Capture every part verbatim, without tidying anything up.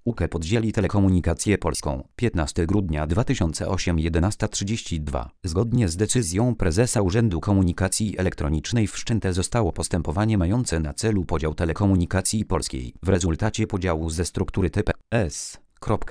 U K podzieli Telekomunikację Polską. piętnastego grudnia dwa tysiące ósmego jedenasta trzydzieści dwa. Zgodnie z decyzją prezesa Urzędu Komunikacji Elektronicznej wszczęte zostało postępowanie mające na celu podział Telekomunikacji Polskiej. W rezultacie podziału ze struktury T P S.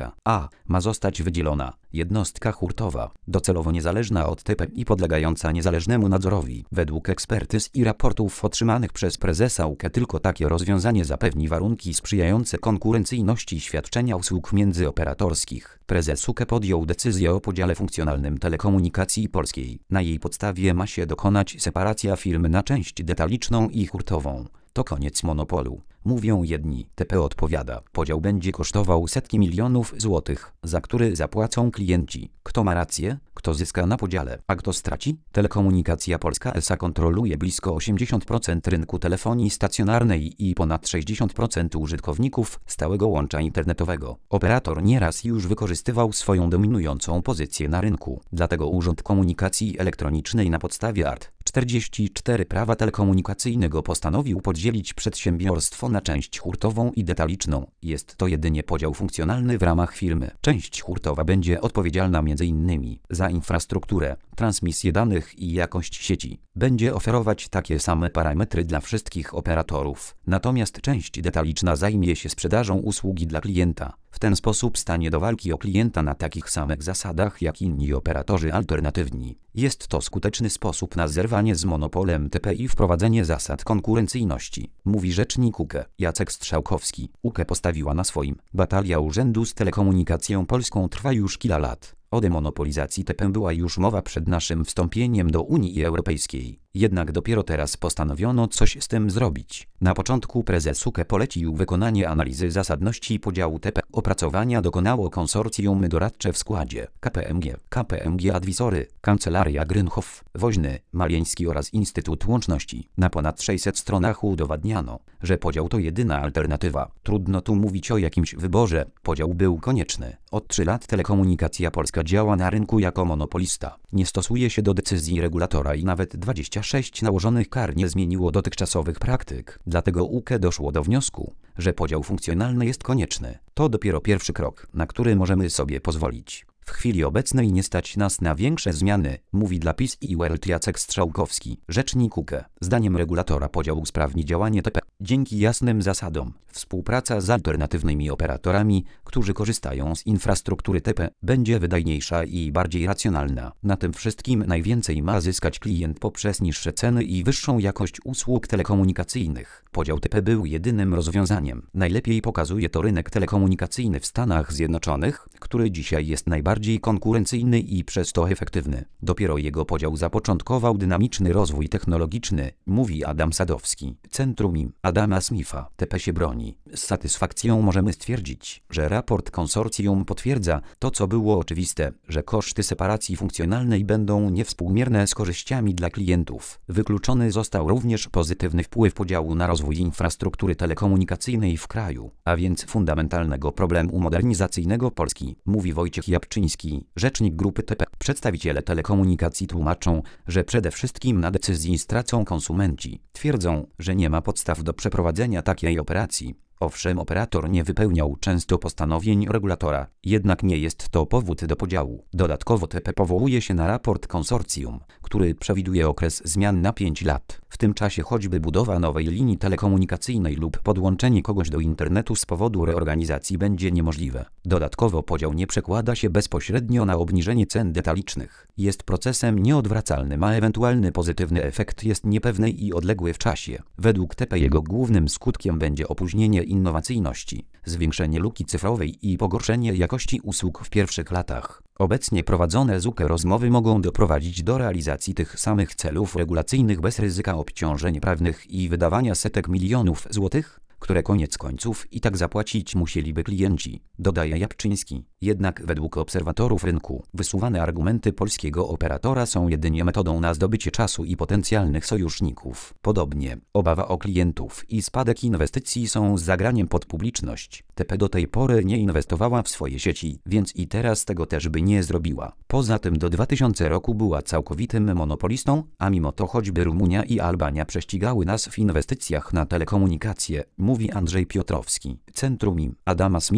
A. Ma zostać wydzielona jednostka hurtowa, docelowo niezależna od T P i podlegająca niezależnemu nadzorowi. Według ekspertyz i raportów otrzymanych przez prezesa U K tylko takie rozwiązanie zapewni warunki sprzyjające konkurencyjności świadczenia usług międzyoperatorskich. Prezes U K podjął decyzję o podziale funkcjonalnym Telekomunikacji Polskiej. Na jej podstawie ma się dokonać separacja firmy na część detaliczną i hurtową. To koniec monopolu, mówią jedni. T P odpowiada, podział będzie kosztował setki milionów złotych, za który zapłacą klienci. Kto ma rację? Kto zyska na podziale, a kto straci? Telekomunikacja Polska S A kontroluje blisko osiemdziesiąt procent rynku telefonii stacjonarnej i ponad sześćdziesiąt procent użytkowników stałego łącza internetowego. Operator nieraz już wykorzystywał swoją dominującą pozycję na rynku. Dlatego Urząd Komunikacji Elektronicznej na podstawie art. czterdzieści cztery Prawa Telekomunikacyjnego postanowił podzielić przedsiębiorstwo na część hurtową i detaliczną. Jest to jedynie podział funkcjonalny w ramach firmy. Część hurtowa będzie odpowiedzialna między innymi za infrastrukturę, transmisję danych i jakość sieci. Będzie oferować takie same parametry dla wszystkich operatorów. Natomiast część detaliczna zajmie się sprzedażą usługi dla klienta. W ten sposób stanie do walki o klienta na takich samych zasadach jak inni operatorzy alternatywni. Jest to skuteczny sposób na zerwanie z monopolem T P i wprowadzenie zasad konkurencyjności, mówi rzecznik U K Jacek Strzałkowski. U K postawiła na swoim. Batalia urzędu z telekomunikacją polską trwa już kilka lat. O demonopolizacji T P była już mowa przed naszym wstąpieniem do Unii Europejskiej. Jednak dopiero teraz postanowiono coś z tym zrobić. Na początku prezes U K polecił wykonanie analizy zasadności podziału T P. Opracowania dokonało konsorcjum doradcze w składzie K P M G, K P M G Advisory, Kancelaria Grünhoff, Woźny, Malieński oraz Instytut Łączności. Na ponad sześćset stronach udowadniano, że podział to jedyna alternatywa. Trudno tu mówić o jakimś wyborze. Podział był konieczny. Od trzech lat Telekomunikacja Polska działa na rynku jako monopolista. Nie stosuje się do decyzji regulatora i nawet dwadzieścia sześć nałożonych kar nie zmieniło dotychczasowych praktyk. Dlatego U K doszło do wniosku, że podział funkcjonalny jest konieczny. To dopiero pierwszy krok, na który możemy sobie pozwolić. W chwili obecnej nie stać nas na większe zmiany, mówi dla P I S i World Jacek Strzałkowski, rzecznik U K. Zdaniem regulatora podział usprawni działanie T P. Dzięki jasnym zasadom, współpraca z alternatywnymi operatorami, którzy korzystają z infrastruktury T P, będzie wydajniejsza i bardziej racjonalna. Na tym wszystkim najwięcej ma zyskać klient poprzez niższe ceny i wyższą jakość usług telekomunikacyjnych. Podział T P był jedynym rozwiązaniem. Najlepiej pokazuje to rynek telekomunikacyjny w Stanach Zjednoczonych, który dzisiaj jest najbardziej konkurencyjny i przez to efektywny. Dopiero jego podział zapoczątkował dynamiczny rozwój technologiczny, mówi Adam Sadowski, Centrum I M Adama Smitha. T P się broni. Z satysfakcją możemy stwierdzić, że raport konsorcjum potwierdza to, co było oczywiste, że koszty separacji funkcjonalnej będą niewspółmierne z korzyściami dla klientów. Wykluczony został również pozytywny wpływ podziału na rozwój infrastruktury telekomunikacyjnej w kraju, a więc fundamentalnego problemu modernizacyjnego Polski, mówi Wojciech Jabłczyński, rzecznik grupy T P. Przedstawiciele telekomunikacji tłumaczą, że przede wszystkim na decyzji stracą konsumenci. Twierdzą, że nie ma podstaw do przeprowadzenia takiej operacji. Owszem, operator nie wypełniał często postanowień regulatora, jednak nie jest to powód do podziału. Dodatkowo T P powołuje się na raport konsorcjum, który przewiduje okres zmian na pięć lat. W tym czasie choćby budowa nowej linii telekomunikacyjnej lub podłączenie kogoś do internetu z powodu reorganizacji będzie niemożliwe. Dodatkowo podział nie przekłada się bezpośrednio na obniżenie cen detalicznych. Jest procesem nieodwracalnym, a ewentualny pozytywny efekt jest niepewny i odległy w czasie. Według T P jego głównym skutkiem będzie opóźnienie innowacyjności, zwiększenie luki cyfrowej i pogorszenie jakości usług w pierwszych latach. Obecnie prowadzone z U K rozmowy mogą doprowadzić do realizacji tych samych celów regulacyjnych bez ryzyka obciążeń prawnych i wydawania setek milionów złotych, które koniec końców i tak zapłacić musieliby klienci, dodaje Jabłczyński. Jednak według obserwatorów rynku wysuwane argumenty polskiego operatora są jedynie metodą na zdobycie czasu i potencjalnych sojuszników. Podobnie, obawa o klientów i spadek inwestycji są zagraniem pod publiczność. T P do tej pory nie inwestowała w swoje sieci, więc i teraz tego też by nie zrobiła. Poza tym do dwa tysiące roku była całkowitym monopolistą, a mimo to choćby Rumunia i Albania prześcigały nas w inwestycjach na telekomunikację, mówi Andrzej Piotrowski, Centrum I M Adama Smitha,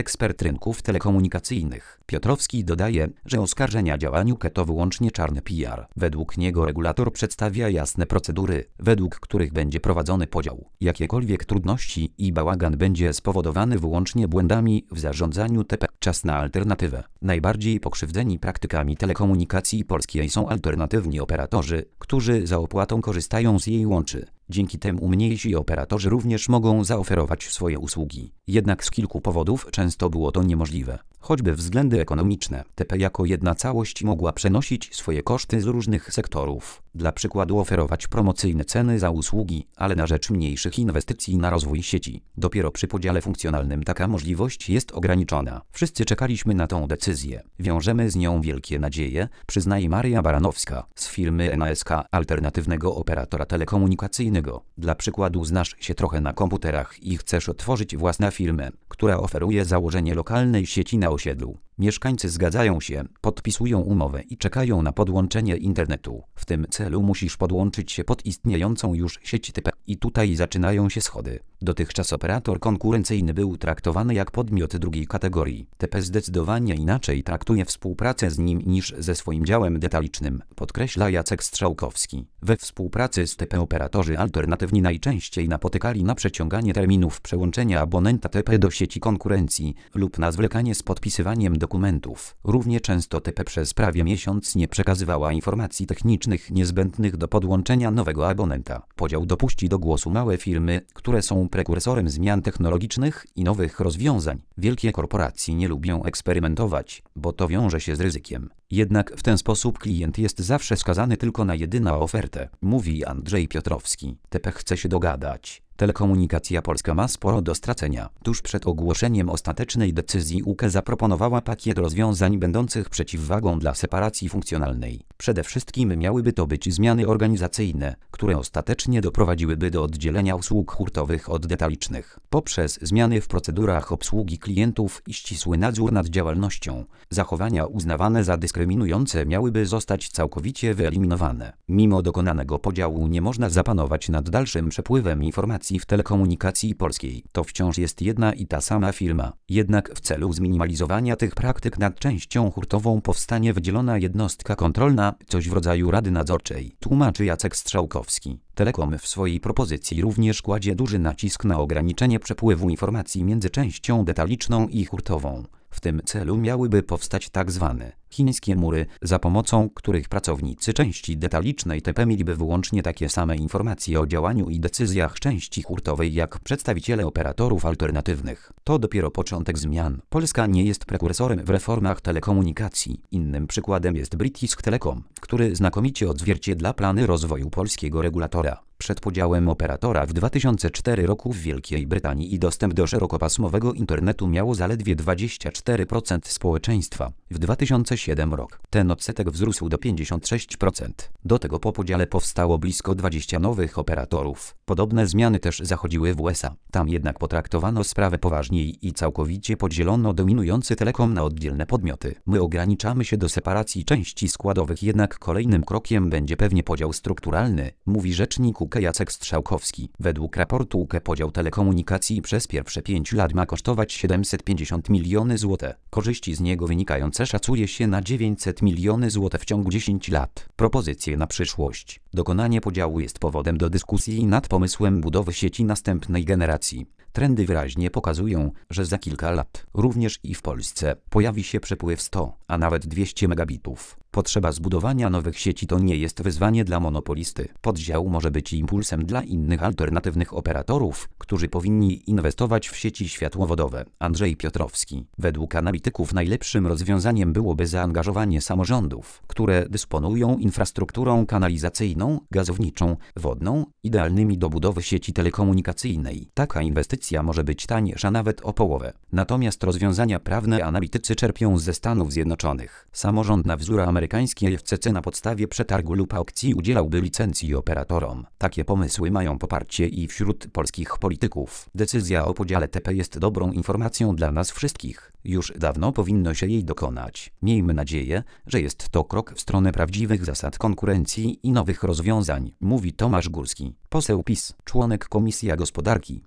ekspert rynków telekomunikacyjnych. Piotrowski dodaje, że oskarżenia działaniu K E to wyłącznie czarny P R. Według niego regulator przedstawia jasne procedury, według których będzie prowadzony podział. Jakiekolwiek trudności i bałagan będzie spowodowany wyłącznie błędami w zarządzaniu T P. Czas na alternatywę. Najbardziej pokrzywdzeni praktykami telekomunikacji polskiej są alternatywni operatorzy, którzy za opłatą korzystają z jej łączy. Dzięki temu mniejsi operatorzy również mogą zaoferować swoje usługi. Jednak z kilku powodów często było to niemożliwe. Choćby względy ekonomiczne. T P jako jedna całość mogła przenosić swoje koszty z różnych sektorów. Dla przykładu oferować promocyjne ceny za usługi, ale na rzecz mniejszych inwestycji na rozwój sieci. Dopiero przy podziale funkcjonalnym taka możliwość jest ograniczona. Wszyscy czekaliśmy na tą decyzję. Wiążemy z nią wielkie nadzieje, przyznaje Maria Baranowska z firmy N A S K, alternatywnego operatora telekomunikacyjnego. Dla przykładu znasz się trochę na komputerach i chcesz otworzyć własną firmę, która oferuje założenie lokalnej sieci na osiedlu. Mieszkańcy zgadzają się, podpisują umowę i czekają na podłączenie internetu. W tym celu musisz podłączyć się pod istniejącą już sieć T P i tutaj zaczynają się schody. Dotychczas operator konkurencyjny był traktowany jak podmiot drugiej kategorii. T P zdecydowanie inaczej traktuje współpracę z nim niż ze swoim działem detalicznym, podkreśla Jacek Strzałkowski. We współpracy z T P operatorzy alternatywni najczęściej napotykali na przeciąganie terminów przełączenia abonenta T P do sieci konkurencji lub na zwlekanie z podpisywaniem dokumentów. Równie często T P przez prawie miesiąc nie przekazywała informacji technicznych niezbędnych do podłączenia nowego abonenta. Podział dopuści do głosu małe firmy, które są prekursorem zmian technologicznych i nowych rozwiązań. Wielkie korporacje nie lubią eksperymentować, bo to wiąże się z ryzykiem. Jednak w ten sposób klient jest zawsze skazany tylko na jedyną ofertę, mówi Andrzej Piotrowski. T P chce się dogadać. Telekomunikacja Polska ma sporo do stracenia. Tuż przed ogłoszeniem ostatecznej decyzji U K E zaproponowała pakiet rozwiązań będących przeciwwagą dla separacji funkcjonalnej. Przede wszystkim miałyby to być zmiany organizacyjne, które ostatecznie doprowadziłyby do oddzielenia usług hurtowych od detalicznych. Poprzez zmiany w procedurach obsługi klientów i ścisły nadzór nad działalnością, zachowania uznawane za dyskryminujące miałyby zostać całkowicie wyeliminowane. Mimo dokonanego podziału nie można zapanować nad dalszym przepływem informacji w telekomunikacji polskiej. To wciąż jest jedna i ta sama firma. Jednak w celu zminimalizowania tych praktyk nad częścią hurtową powstanie wydzielona jednostka kontrolna, coś w rodzaju rady nadzorczej, tłumaczy Jacek Strzałkowski. Telekom w swojej propozycji również kładzie duży nacisk na ograniczenie przepływu informacji między częścią detaliczną i hurtową. W tym celu miałyby powstać tak zwane chińskie mury, za pomocą których pracownicy części detalicznej T P mieliby wyłącznie takie same informacje o działaniu i decyzjach części hurtowej jak przedstawiciele operatorów alternatywnych. To dopiero początek zmian. Polska nie jest prekursorem w reformach telekomunikacji. Innym przykładem jest British Telecom, który znakomicie odzwierciedla plany rozwoju polskiego regulatora. Przed podziałem operatora w dwa tysiące czwartym roku w Wielkiej Brytanii i dostęp do szerokopasmowego internetu miało zaledwie dwadzieścia cztery procent społeczeństwa. W dwa tysiące siódmym roku ten odsetek wzrósł do pięćdziesiąt sześć procent. Do tego po podziale powstało blisko dwadzieścia nowych operatorów. Podobne zmiany też zachodziły w U S A. Tam jednak potraktowano sprawę poważniej i całkowicie podzielono dominujący telekom na oddzielne podmioty. My ograniczamy się do separacji części składowych, jednak kolejnym krokiem będzie pewnie podział strukturalny, mówi rzecznik U K E Jacek Strzałkowski. Według raportu U K E podział telekomunikacji przez pierwsze pięć lat ma kosztować siedemset pięćdziesiąt milionów złotych. Korzyści z niego wynikające szacuje się na dziewięćset milionów złotych w ciągu dziesięciu lat. Propozycje na przyszłość. Dokonanie podziału jest powodem do dyskusji nad pomysłem budowy sieci następnej generacji. Trendy wyraźnie pokazują, że za kilka lat, również i w Polsce, pojawi się przepływ sto, a nawet dwieście megabitów. Potrzeba zbudowania nowych sieci to nie jest wyzwanie dla monopolisty. Podział może być impulsem dla innych alternatywnych operatorów, którzy powinni inwestować w sieci światłowodowe. Andrzej Piotrowski. Według analityków najlepszym rozwiązaniem byłoby zaangażowanie samorządów, które dysponują infrastrukturą kanalizacyjną, gazowniczą, wodną, idealnymi do budowy sieci telekomunikacyjnej. Taka inwestycja może być tańsza nawet o połowę. Natomiast rozwiązania prawne analitycy czerpią ze Stanów Zjednoczonych. Samorząd na wzór amerykański Amerykański F C C na podstawie przetargu lub aukcji udzielałby licencji operatorom. Takie pomysły mają poparcie i wśród polskich polityków. Decyzja o podziale T P jest dobrą informacją dla nas wszystkich. Już dawno powinno się jej dokonać. Miejmy nadzieję, że jest to krok w stronę prawdziwych zasad konkurencji i nowych rozwiązań, mówi Tomasz Górski, poseł PiS, członek Komisji Gospodarki.